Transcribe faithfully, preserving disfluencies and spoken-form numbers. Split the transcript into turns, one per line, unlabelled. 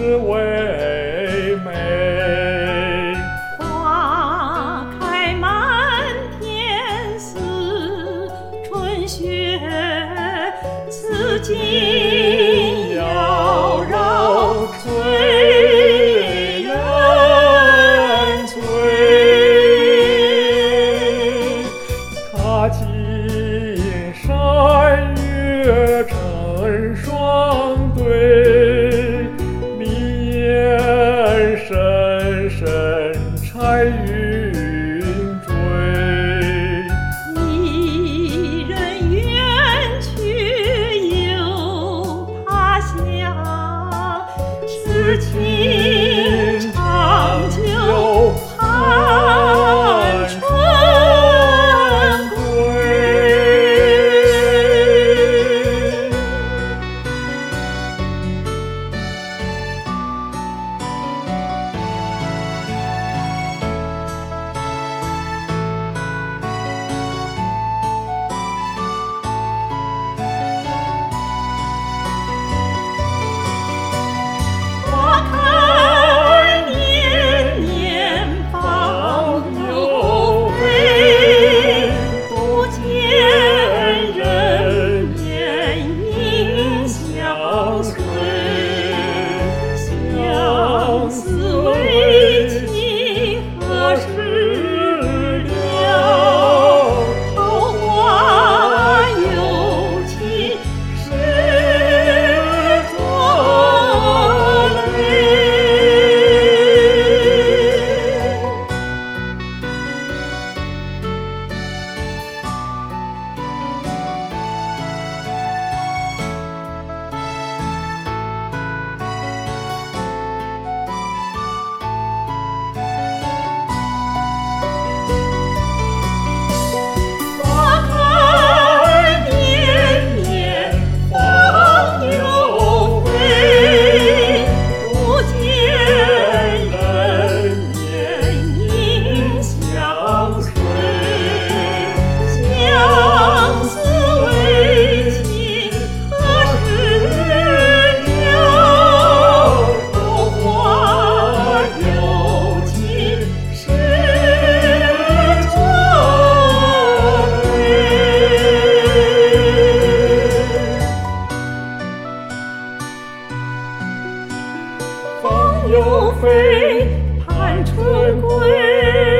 是为美。
花开满天似春雪，此景妖娆催人醉。
踏青山月成双对，明艳深深彩云追。
一人远去又他乡，此情长久盼春归。花开年年芳又肥，不见人面影相随。相思为情何时了？桃花有情是作泪。花开年年芳又肥，不见人面影相随。相思为情何时了？桃花有情是作泪。风又飞，盼春归。